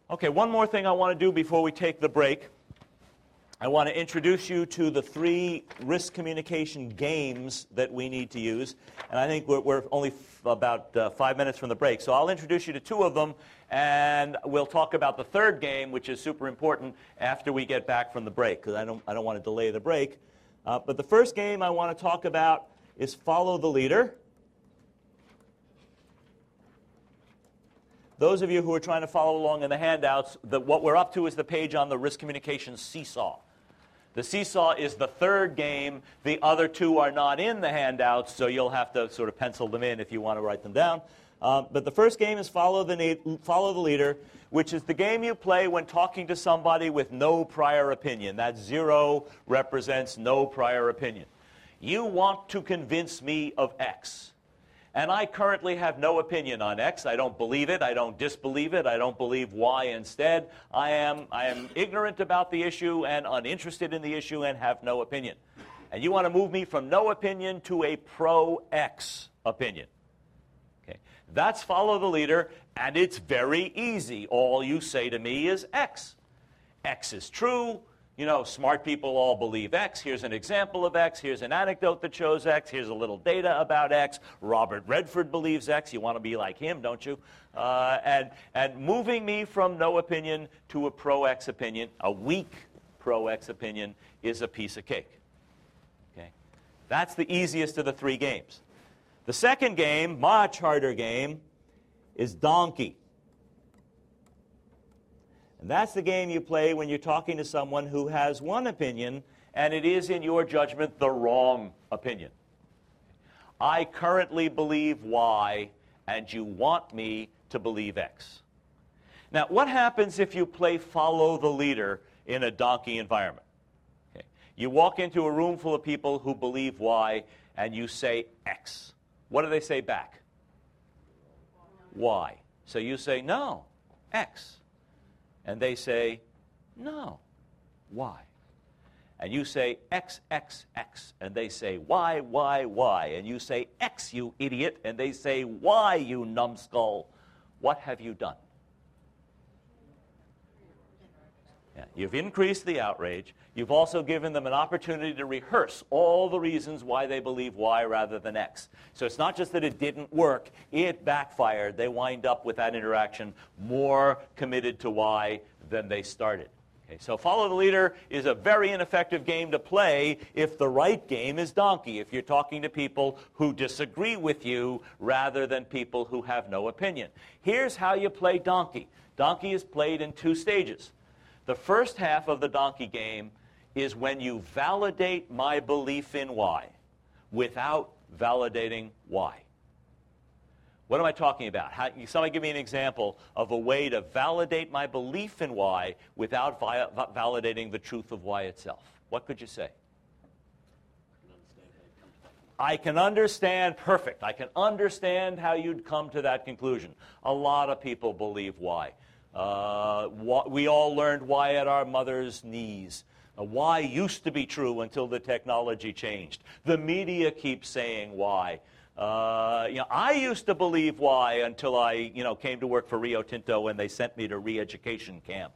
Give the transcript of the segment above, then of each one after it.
Okay, one more thing I want to do before we take the break. I want to introduce you to the 3 risk communication games that we need to use. And I think we're only about 5 minutes from the break. So I'll introduce you to 2 of them, and we'll talk about the 3rd game, which is super important, after we get back from the break, because I don't want to delay the break. But the first game I want to talk about is Follow the Leader. Those of you who are trying to follow along in the handouts, what we're up to is the page on the risk communication seesaw. The seesaw is the 3rd game. The other 2 are not in the handouts, so you'll have to sort of pencil them in if you want to write them down. But the first game is Follow the Leader, which is the game you play when talking to somebody with no prior opinion. That 0 represents no prior opinion. You want to convince me of X. And I currently have no opinion on X. I don't believe it. I don't disbelieve it. I don't believe Y instead. I am ignorant about the issue and uninterested in the issue and have no opinion. And you want to move me from no opinion to a pro-X opinion. Okay. That's Follow the Leader, and it's very easy. All you say to me is X. X is true. You know, smart people all believe X. Here's an example of X. Here's an anecdote that shows X. Here's a little data about X. Robert Redford believes X. You want to be like him, don't you? And moving me from no opinion to a pro-X opinion, a weak pro-X opinion, is a piece of cake. Okay? That's the easiest of the 3 games. The second game, much harder game, is Donkey. And that's the game you play when you're talking to someone who has one opinion, and it is, in your judgment, the wrong opinion. I currently believe Y, and you want me to believe X. Now, what happens if you play Follow the Leader in a donkey environment? Okay. You walk into a room full of people who believe Y, and you say X. What do they say back? Y. So you say, no, X. And they say, no, Y. And you say, X, X, X. And they say, Y, Y, Y. And you say, X, you idiot. And they say, Y, you numbskull. What have you done? Yeah, you've increased the outrage. You've also given them an opportunity to rehearse all the reasons why they believe Y rather than X. So it's not just that it didn't work, it backfired. They wind up with that interaction more committed to Y than they started. Okay, so Follow the Leader is a very ineffective game to play if the right game is Donkey, if you're talking to people who disagree with you rather than people who have no opinion. Here's how you play Donkey. Donkey is played in 2 stages. The first half of the Donkey game is when you validate my belief in Y without validating Y. What am I talking about? Somebody give me an example of a way to validate my belief in Y without validating the truth of Y itself. What could you say? I can understand, perfect. I can understand how you'd come to that conclusion. A lot of people believe Y. We all learned Y at our mother's knees. Y used to be true until the technology changed. The media keeps saying Y. I used to believe Y until I, came to work for Rio Tinto and they sent me to re-education camp.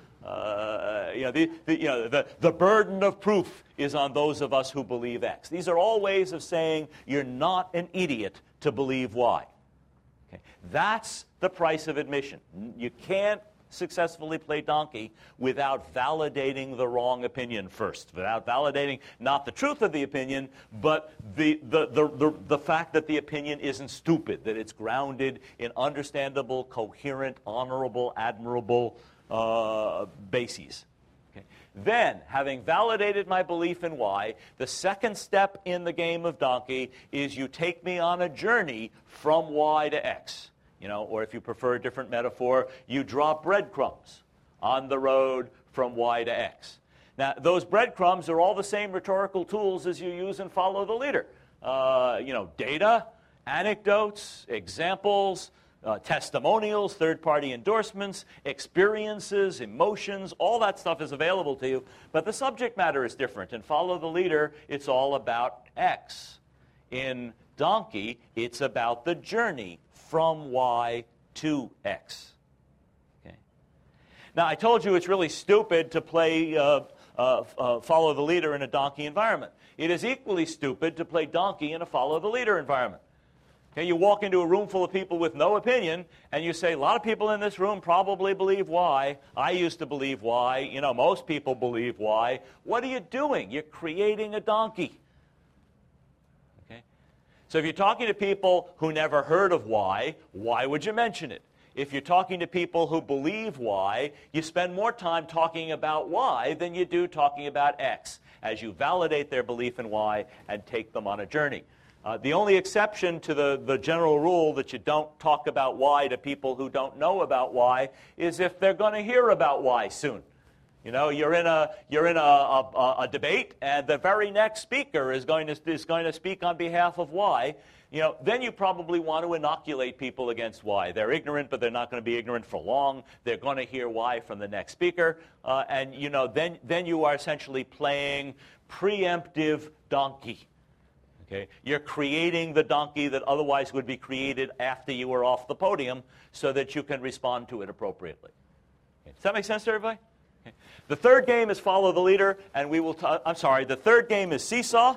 The burden of proof is on those of us who believe X. These are all ways of saying you're not an idiot to believe Y. Okay. That's the price of admission. You can't successfully play Donkey without validating the wrong opinion first, without validating not the truth of the opinion, but the fact that the opinion isn't stupid, that it's grounded in understandable, coherent, honorable, admirable bases. Okay. Then, having validated my belief in Y, the second step in the game of Donkey is you take me on a journey from Y to X. Or if you prefer a different metaphor, you drop breadcrumbs on the road from Y to X. Now, those breadcrumbs are all the same rhetorical tools as you use in Follow the Leader. Data, anecdotes, examples, testimonials, third-party endorsements, experiences, emotions, all that stuff is available to you. But the subject matter is different. In Follow the Leader, it's all about X. In Donkey, it's about the journey from Y to X. Okay? Now, I told you it's really stupid to play follow the leader in a donkey environment. It is equally stupid to play donkey in a follow the leader environment. Okay, you walk into a room full of people with no opinion, and you say, a lot of people in this room probably believe Y. I used to believe Y. You know, most people believe Y. What are you doing? You're creating a donkey. Okay? So if you're talking to people who never heard of Y, why would you mention it? If you're talking to people who believe Y, you spend more time talking about Y than you do talking about X, as you validate their belief in Y and take them on a journey. The only exception to the general rule that you don't talk about Y to people who don't know about Y is if they're going to hear about Y soon. You know, you're in a debate, and the very next speaker is going to speak on behalf of Y. You know, then you probably want to inoculate people against Y. They're ignorant, but they're not going to be ignorant for long. They're going to hear Y from the next speaker, and you know, then you are essentially playing preemptive donkey. Okay? You're creating the donkey that otherwise would be created after you were off the podium, so that you can respond to it appropriately. Okay. Does that make sense to everybody? Okay. The third game is follow the leader, and the third game is seesaw.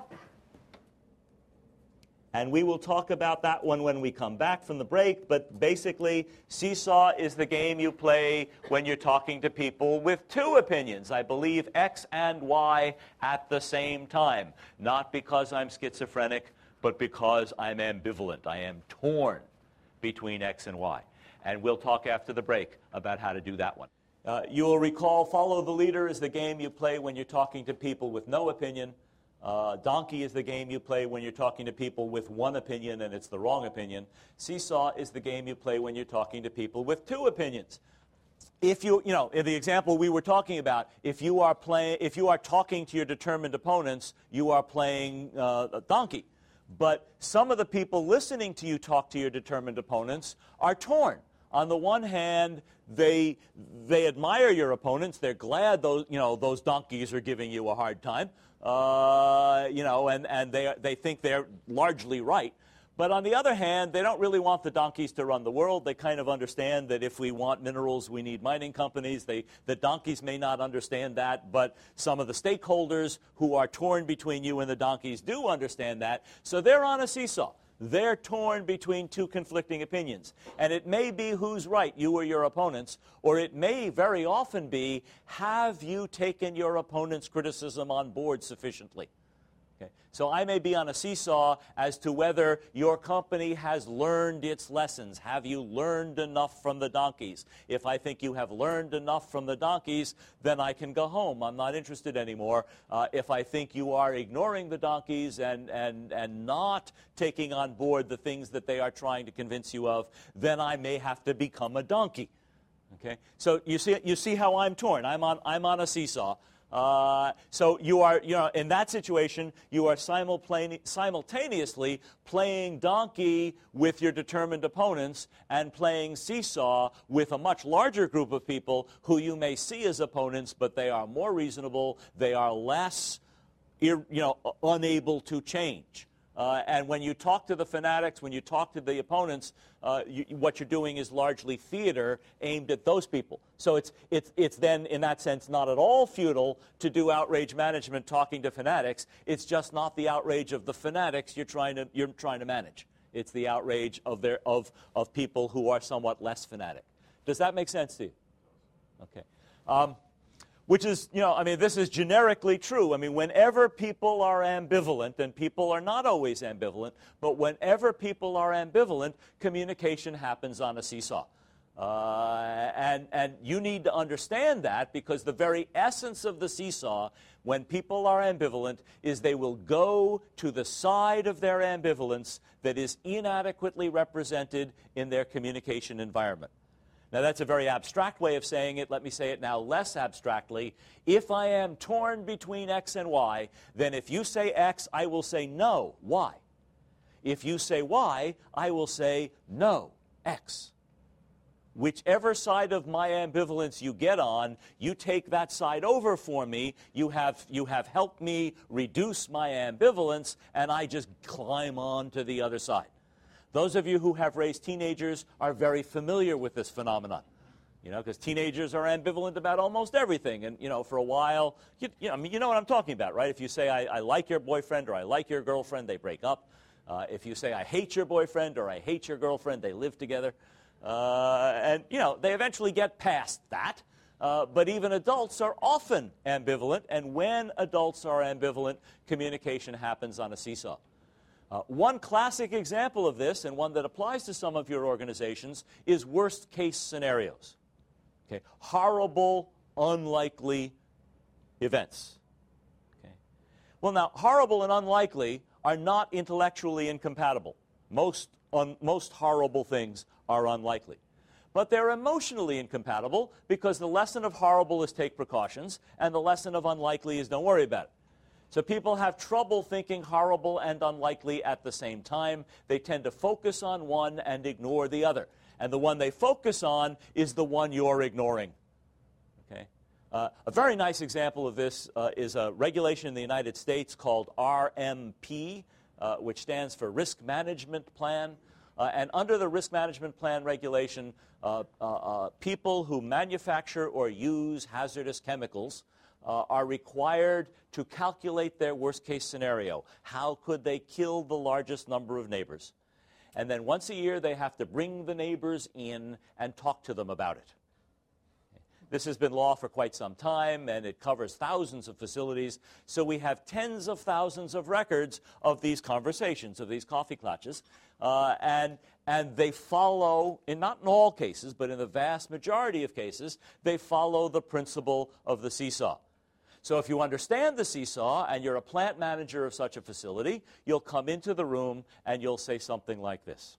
And we will talk about that one when we come back from the break. But basically, seesaw is the game you play when you're talking to people with two opinions. I believe X and Y at the same time. Not because I'm schizophrenic, but because I'm ambivalent. I am torn between X and Y. And we'll talk after the break about how to do that one. You will recall follow the leader is the game you play when you're talking to people with no opinion. Donkey is the game you play when you're talking to people with one opinion and it's the wrong opinion. Seesaw is the game you play when you're talking to people with two opinions. If in the example we were talking about, if you are talking to your determined opponents, you are playing donkey. But some of the people listening to you talk to your determined opponents are torn. On the one hand, they admire your opponents. They're glad those donkeys are giving you a hard time. And they think they're largely right. But on the other hand, they don't really want the donkeys to run the world. They kind of understand that if we want minerals, we need mining companies. The donkeys may not understand that, but some of the stakeholders who are torn between you and the donkeys do understand that. So they're on a seesaw. They're torn between two conflicting opinions. And it may be who's right, you or your opponents, or it may very often be, have you taken your opponent's criticism on board sufficiently? Okay. So I may be on a seesaw as to whether your company has learned its lessons. Have you learned enough from the donkeys? If I think you have learned enough from the donkeys, then I can go home. I'm not interested anymore. If I think you are ignoring the donkeys and not taking on board the things that they are trying to convince you of, then I may have to become a donkey. Okay? So you see how I'm torn. I'm on a seesaw. So you are, in that situation, you are simultaneously playing donkey with your determined opponents and playing seesaw with a much larger group of people who you may see as opponents, but they are more reasonable, they are less, unable to change. And when you talk to the fanatics, when you talk to the opponents, what you're doing is largely theater aimed at those people. So it's then, in that sense, not at all futile to do outrage management talking to fanatics. It's just not the outrage of the fanatics you're trying to manage. It's the outrage of people who are somewhat less fanatic. Does that make sense to you? Okay. Which is, this is generically true. Whenever people are ambivalent, and people are not always ambivalent, but whenever people are ambivalent, communication happens on a seesaw. And you need to understand that, because the very essence of the seesaw, when people are ambivalent, is they will go to the side of their ambivalence that is inadequately represented in their communication environment. Now, that's a very abstract way of saying it. Let me say it now less abstractly. If I am torn between X and Y, then if you say X, I will say no, Y. If you say Y, I will say no, X. Whichever side of my ambivalence you get on, you take that side over for me. You have helped me reduce my ambivalence, and I just climb on to the other side. Those of you who have raised teenagers are very familiar with this phenomenon. because teenagers are ambivalent about almost everything. And, for a while, you know what I'm talking about, right? If you say, I like your boyfriend or I like your girlfriend, they break up. If you say, I hate your boyfriend or I hate your girlfriend, they live together. And they eventually get past that. But even adults are often ambivalent. And when adults are ambivalent, communication happens on a seesaw. One classic example of this, and one that applies to some of your organizations, is worst-case scenarios. Okay, horrible, unlikely events. Okay. Well, now, horrible and unlikely are not intellectually incompatible. Most horrible things are unlikely. But they're emotionally incompatible because the lesson of horrible is take precautions, and the lesson of unlikely is don't worry about it. So people have trouble thinking horrible and unlikely at the same time. They tend to focus on one and ignore the other. And the one they focus on is the one you're ignoring. Okay? A very nice example of this is a regulation in the United States called RMP, which stands for Risk Management Plan. And under the Risk Management Plan regulation, people who manufacture or use hazardous chemicals are required to calculate their worst-case scenario. How could they kill the largest number of neighbors? And then once a year, they have to bring the neighbors in and talk to them about it. This has been law for quite some time, and it covers thousands of facilities. So we have tens of thousands of records of these conversations, of these coffee clutches. And they follow, not in all cases, but in the vast majority of cases, they follow the principle of the seesaw. So if you understand the seesaw and you're a plant manager of such a facility, you'll come into the room and you'll say something like this.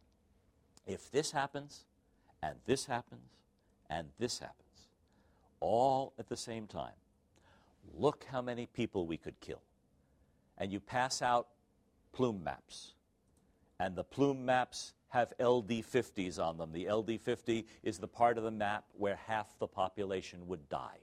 If this happens, and this happens, and this happens, all at the same time, look how many people we could kill. And you pass out plume maps. And the plume maps have LD50s on them. The LD50 is the part of the map where half the population would die.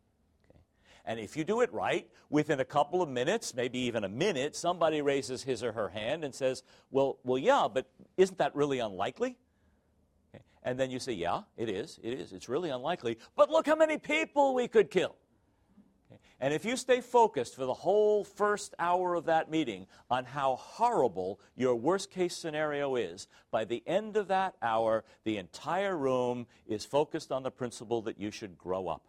And if you do it right, within a couple of minutes, maybe even a minute, somebody raises his or her hand and says, well, yeah, but isn't that really unlikely? Okay. And then you say, yeah, it is. It's really unlikely. But look how many people we could kill. Okay. And if you stay focused for the whole first hour of that meeting on how horrible your worst-case scenario is, by the end of that hour, the entire room is focused on the principle that you should grow up.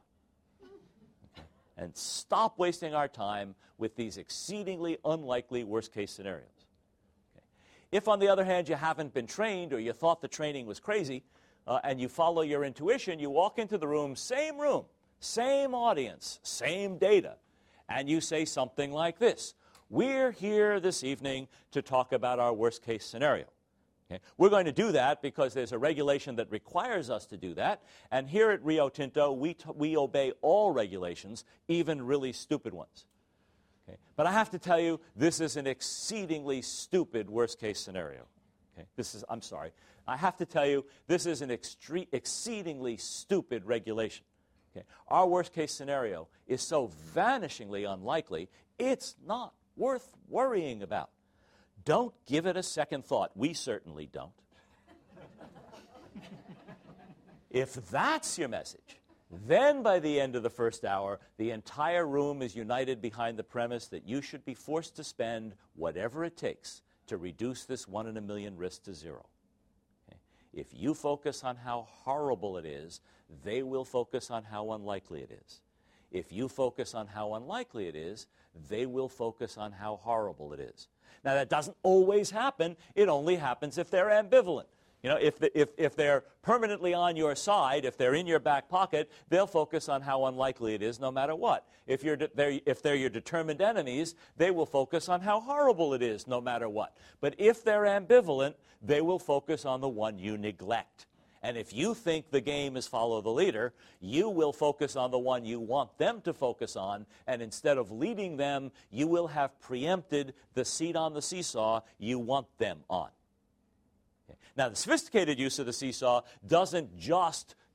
And stop wasting our time with these exceedingly unlikely worst-case scenarios. Okay. If, on the other hand, you haven't been trained or you thought the training was crazy and you follow your intuition, you walk into the room, same audience, same data, and you say something like this. We're here this evening to talk about our worst-case scenario. Okay. We're going to do that because there's a regulation that requires us to do that. And here at Rio Tinto, we obey all regulations, even really stupid ones. Okay. But I have to tell you, this is an exceedingly stupid worst-case scenario. Okay. I'm sorry. I have to tell you, this is an exceedingly stupid regulation. Okay. Our worst-case scenario is so vanishingly unlikely, it's not worth worrying about. Don't give it a second thought. We certainly don't. If that's your message, then by the end of the first hour, the entire room is united behind the premise that you should be forced to spend whatever it takes to reduce this 1 in a million risk to zero. Okay? If you focus on how horrible it is, they will focus on how unlikely it is. If you focus on how unlikely it is, they will focus on how horrible it is. Now, that doesn't always happen. It only happens if they're ambivalent. If they're permanently on your side, if they're in your back pocket, they'll focus on how unlikely it is no matter what. If they're your determined enemies, they will focus on how horrible it is no matter what. But if they're ambivalent, they will focus on the one you neglect. And if you think the game is follow the leader, you will focus on the one you want them to focus on, and instead of leading them, you will have preempted the seat on the seesaw you want them on. Okay. Now, the sophisticated use of the seesaw doesn't just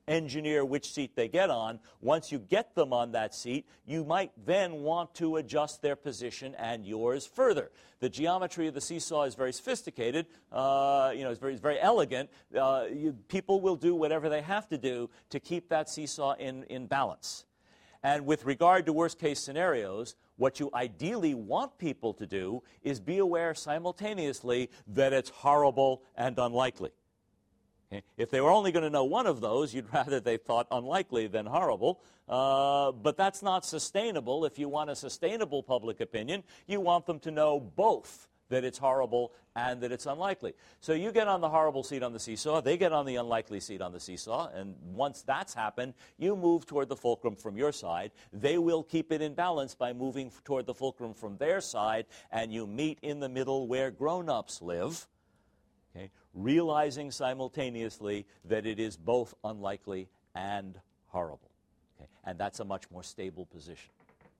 engineer which seat they get on. Once you get them on that seat, you might then want to adjust their position and yours further. The geometry of the seesaw is very sophisticated. It's very elegant. People will do whatever they have to do to keep that seesaw in balance. And with regard to worst-case scenarios, what you ideally want people to do is be aware simultaneously that it's horrible and unlikely. Okay? If they were only going to know one of those, you'd rather they thought unlikely than horrible. But that's not sustainable. If you want a sustainable public opinion, you want them to know both, that it's horrible and that it's unlikely. So you get on the horrible seat on the seesaw, they get on the unlikely seat on the seesaw, and once that's happened, you move toward the fulcrum from your side. They will keep it in balance by moving toward the fulcrum from their side, and you meet in the middle where grown-ups live, okay, realizing simultaneously that it is both unlikely and horrible. Okay? And that's a much more stable position.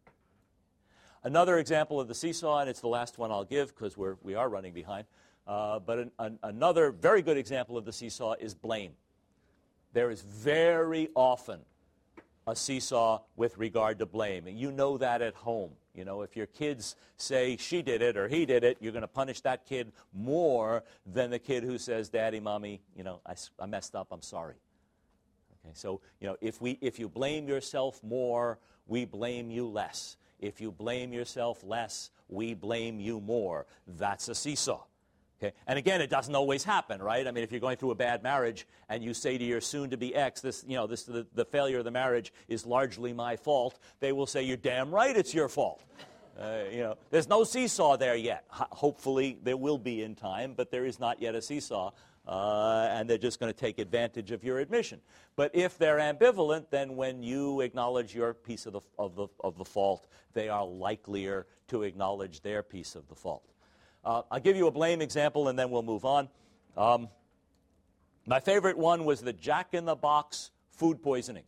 Another example of the seesaw, and it's the last one I'll give because we are running behind, but another very good example of the seesaw is blame. There is very often a seesaw with regard to blame. And you know that at home. You know, if your kids say she did it or he did it, you're going to punish that kid more than the kid who says, Daddy, Mommy, I messed up, I'm sorry. Okay, so, if you blame yourself more, we blame you less. If you blame yourself less, we blame you more. That's a seesaw. Okay? And again, it doesn't always happen, right? I mean, if you're going through a bad marriage and you say to your soon-to-be ex, the failure of the marriage is largely my fault, they will say, you're damn right it's your fault. There's no seesaw there yet. Hopefully there will be in time, but there is not yet a seesaw. And they're just going to take advantage of your admission. But if they're ambivalent, then when you acknowledge your piece of the fault, they are likelier to acknowledge their piece of the fault. I'll give you a blame example, and then we'll move on. My favorite one was the Jack in the Box food poisoning.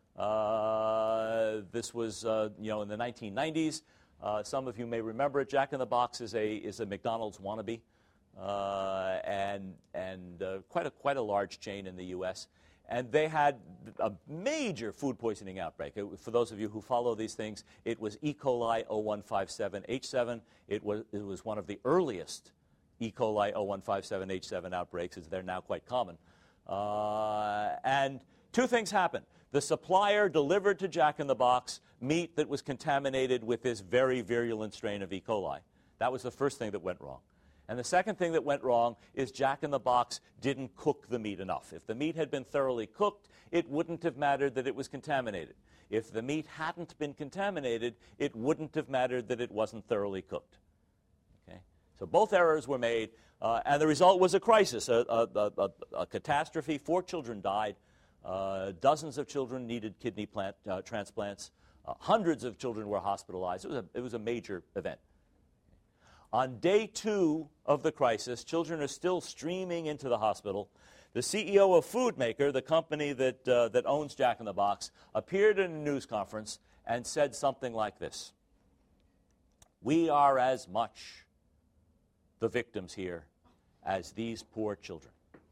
This was, in the 1990s. Some of you may remember it. Jack in the Box is a McDonald's wannabe. And quite a large chain in the U.S. And they had a major food poisoning outbreak. For those of you who follow these things, it was E. coli 0157H7. It was one of the earliest E. coli 0157H7 outbreaks, as they're now quite common. And two things happened. The supplier delivered to Jack in the Box meat that was contaminated with this very virulent strain of E. coli. That was the first thing that went wrong. And the second thing that went wrong is Jack in the Box didn't cook the meat enough. If the meat had been thoroughly cooked, it wouldn't have mattered that it was contaminated. If the meat hadn't been contaminated, it wouldn't have mattered that it wasn't thoroughly cooked. Okay? So both errors were made, and the result was a crisis, a catastrophe. 4 children died. Dozens of children needed kidney transplants. Hundreds of children were hospitalized. It was a major event. On day 2 of the crisis, children are still streaming into the hospital. The CEO of Foodmaker, the company that owns Jack in the Box, appeared in a news conference and said something like this: "We are as much the victims here as these poor children.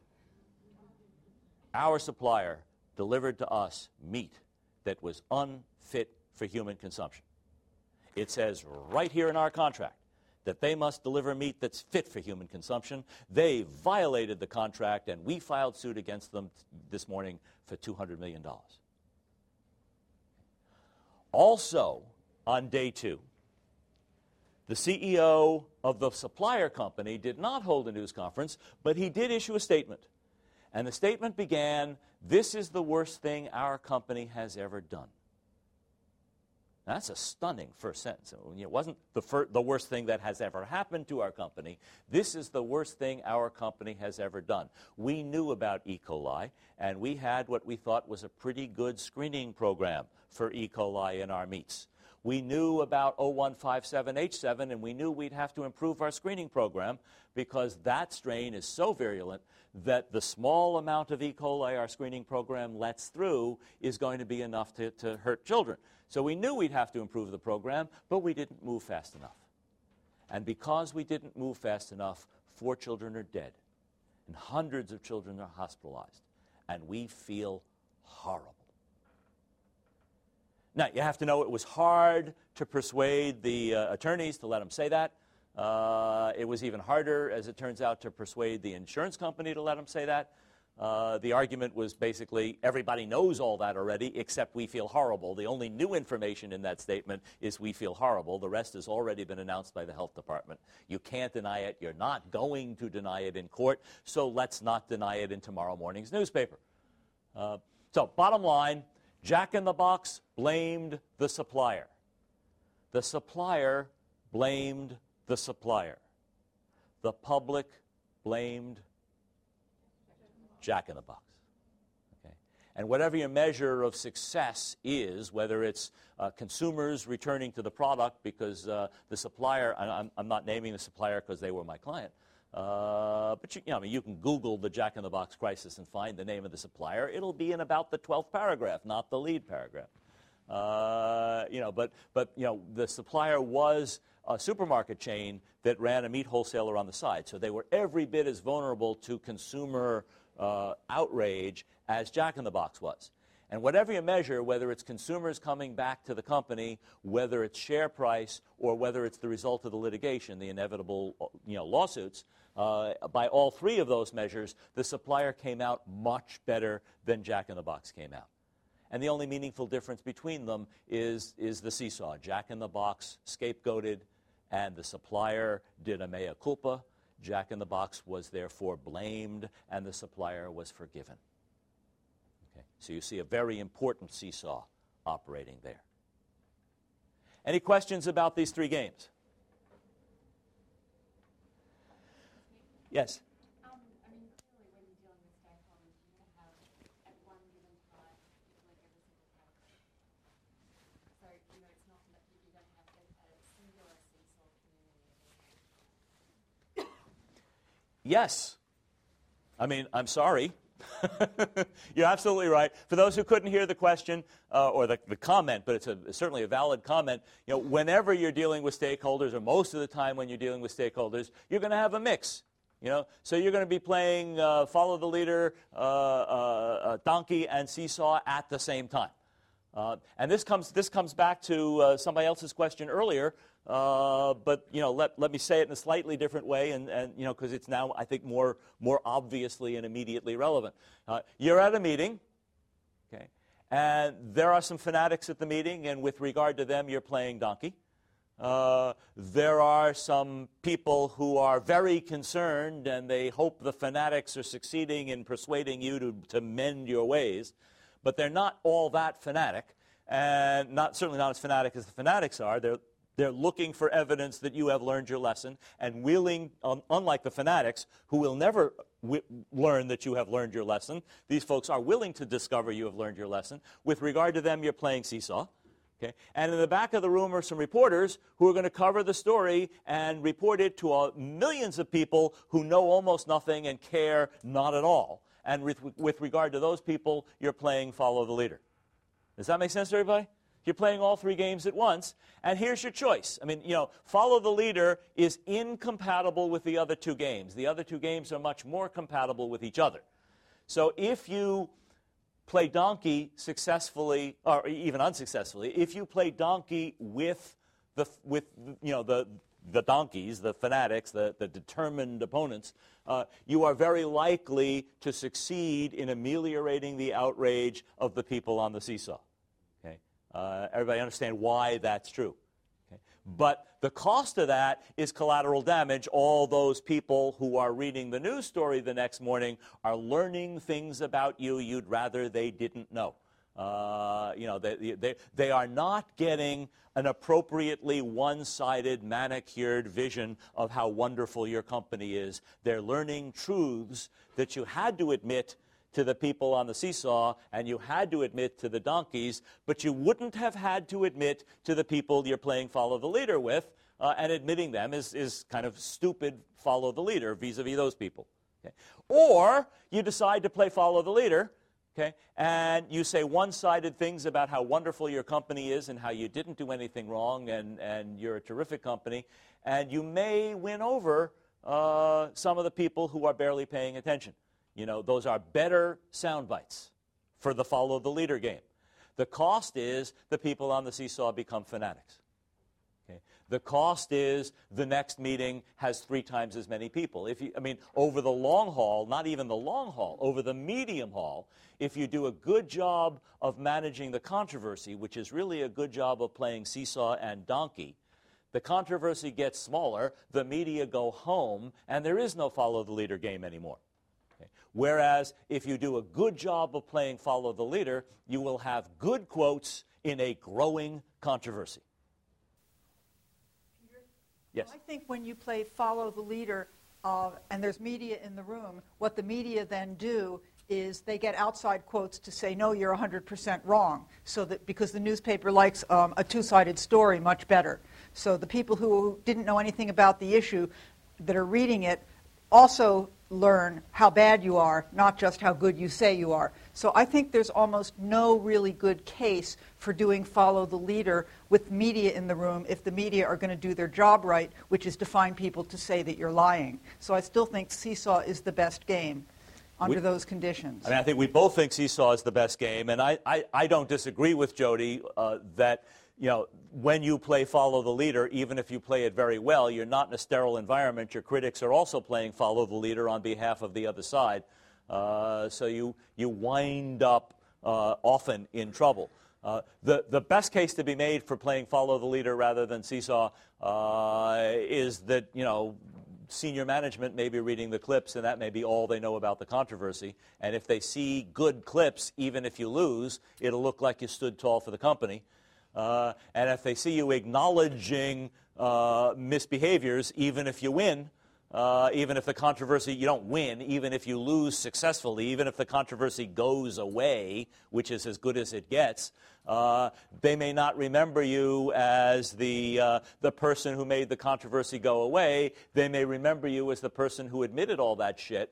Our supplier delivered to us meat that was unfit for human consumption. It says right here in our contract that they must deliver meat that's fit for human consumption. They violated the contract, and we filed suit against them this morning for $200 million. Also, on day 2, the CEO of the supplier company did not hold a news conference, but he did issue a statement. And the statement began, "This is the worst thing our company has ever done." That's a stunning first sentence. It wasn't the worst thing that has ever happened to our company. This is the worst thing our company has ever done. We knew about E. coli, and we had what we thought was a pretty good screening program for E. coli in our meats. We knew about 0157H7, and we knew we'd have to improve our screening program because that strain is so virulent that the small amount of E. coli our screening program lets through is going to be enough to hurt children. So we knew we'd have to improve the program, but we didn't move fast enough. And because we didn't move fast enough, 4 children are dead, and hundreds of children are hospitalized. And we feel horrible. Now, you have to know it was hard to persuade the attorneys to let him say that. It was even harder, as it turns out, to persuade the insurance company to let him say that. The argument was basically, everybody knows all that already, except we feel horrible. The only new information in that statement is we feel horrible. The rest has already been announced by the health department. You can't deny it. You're not going to deny it in court, so let's not deny it in tomorrow morning's newspaper. So bottom line, Jack in the Box blamed the supplier. The supplier blamed the supplier. The public blamed Jack in the Box. Okay? And whatever your measure of success is, whether it's consumers returning to the product because the supplier, I'm not naming the supplier because they were my client, but you can Google the Jack in the Box crisis and find the name of the supplier. It'll be in about the 12th paragraph, not the lead paragraph. But the supplier was a supermarket chain that ran a meat wholesaler on the side, so they were every bit as vulnerable to consumer outrage as Jack in the Box was. And whatever you measure, whether it's consumers coming back to the company, whether it's share price, or whether it's the result of the litigation, the inevitable lawsuits, by all three of those measures, the supplier came out much better than Jack in the Box came out. And the only meaningful difference between them is the seesaw. Jack in the Box scapegoated, and the supplier did a mea culpa. Jack in the Box was therefore blamed, and the supplier was forgiven. Okay. So you see a very important seesaw operating there. Any questions about these three games? Yes? Clearly when you're dealing with stakeholders, you have at one given time people in every single category. So, it's not that you don't have a singular seesaw community. Yes. I'm sorry. You're absolutely right. For those who couldn't hear the question or the comment, but it's certainly a valid comment, whenever you're dealing with stakeholders, or most of the time when you're dealing with stakeholders, you're going to have a mix. So you're going to be playing follow the leader, donkey, and seesaw at the same time. And this comes back to somebody else's question earlier, but let me say it in a slightly different way, and because it's now, I think, more obviously and immediately relevant. You're at a meeting, okay, and there are some fanatics at the meeting, and with regard to them, you're playing donkey. There are some people who are very concerned, and they hope the fanatics are succeeding in persuading you to mend your ways. But they're not all that fanatic, and certainly not as fanatic as the fanatics are. They're looking for evidence that you have learned your lesson, and willing, unlike the fanatics, who will never learn that you have learned your lesson, these folks are willing to discover you have learned your lesson. With regard to them, you're playing seesaw. Okay? And in the back of the room are some reporters who are going to cover the story and report it to millions of people who know almost nothing and care not at all. And with regard to those people, you're playing follow the leader. Does that make sense to everybody? You're playing all three games at once, and here's your choice. Follow the leader is incompatible with the other two games. The other two games are much more compatible with each other. So if you play donkey successfully, or even unsuccessfully, if you play donkey with the donkeys, the fanatics, the determined opponents, you are very likely to succeed in ameliorating the outrage of the people on the seesaw. Okay? Everybody understand why that's true. Okay? But the cost of that is collateral damage. All those people who are reading the news story the next morning are learning things about you you'd rather they didn't know. They are not getting an appropriately one-sided, manicured vision of how wonderful your company is. They're learning truths that you had to admit to the people on the seesaw, and you had to admit to the donkeys, but you wouldn't have had to admit to the people you're playing follow the leader with, and admitting them is kind of stupid follow the leader vis-a-vis those people. Okay? Or you decide to play follow the leader, okay, and you say one-sided things about how wonderful your company is and how you didn't do anything wrong and you're a terrific company, and you may win over some of the people who are barely paying attention. Those are better sound bites for the follow the leader game. The cost is the people on the seesaw become fanatics. Okay? The cost is the next meeting has 3 times as many people. Over the long haul, not even the long haul, over the medium haul, if you do a good job of managing the controversy, which is really a good job of playing seesaw and donkey, the controversy gets smaller, the media go home, and there is no follow the leader game anymore. Okay? Whereas if you do a good job of playing follow the leader, you will have good quotes in a growing controversy. Yes. I think when you play follow the leader and there's media in the room, what the media then do is they get outside quotes to say, no, you're 100% wrong, so that because the newspaper likes a two-sided story much better. So the people who didn't know anything about the issue that are reading it also learn how bad you are, not just how good you say you are. So I think there's almost no really good case for doing follow the leader with media in the room if the media are going to do their job right, which is to find people to say that you're lying. So I still think seesaw is the best game under those conditions. I think we both think seesaw is the best game, and I don't disagree with Jody that when you play follow the leader, even if you play it very well, you're not in a sterile environment. Your critics are also playing follow the leader on behalf of the other side. So you wind up often in trouble. The best case to be made for playing follow the leader rather than seesaw is that, senior management may be reading the clips, and that may be all they know about the controversy. And if they see good clips, even if you lose, it'll look like you stood tall for the company. And if they see you acknowledging misbehaviors, even if you win, even if the controversy, you don't win, even if you lose successfully, even if the controversy goes away, which is as good as it gets, they may not remember you as the person who made the controversy go away. They may remember you as the person who admitted all that shit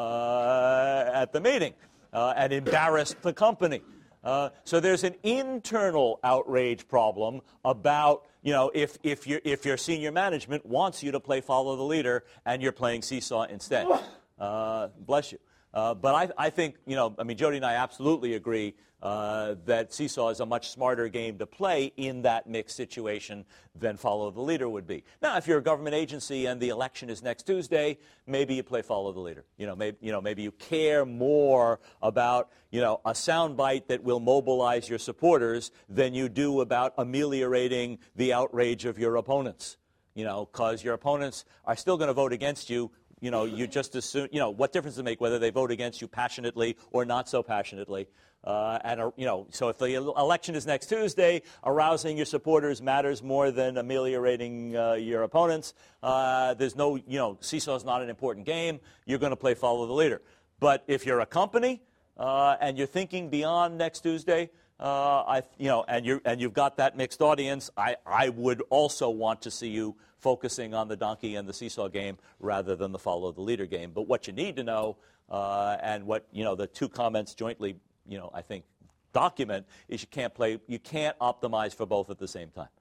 at the meeting and embarrassed the company. So there's an internal outrage problem about, if your senior management wants you to play follow the leader and you're playing seesaw instead. Bless you. But I think, Jody and I absolutely agree that seesaw is a much smarter game to play in that mixed situation than follow the leader would be. Now, if you're a government agency and the election is next Tuesday, maybe you play follow the leader. Maybe you care more about, a soundbite that will mobilize your supporters than you do about ameliorating the outrage of your opponents. Because your opponents are still going to vote against you. You just assume, what difference does it make whether they vote against you passionately or not so passionately? So if the election is next Tuesday, arousing your supporters matters more than ameliorating your opponents. There's no, seesaw's not an important game. You're going to play follow the leader. But if you're a company and you're thinking beyond next Tuesday, and you've got that mixed audience, I would also want to see you focusing on the donkey and the seesaw game rather than the follow the leader game. But what you need to know, and what the two comments jointly, I think document, is you can't optimize for both at the same time.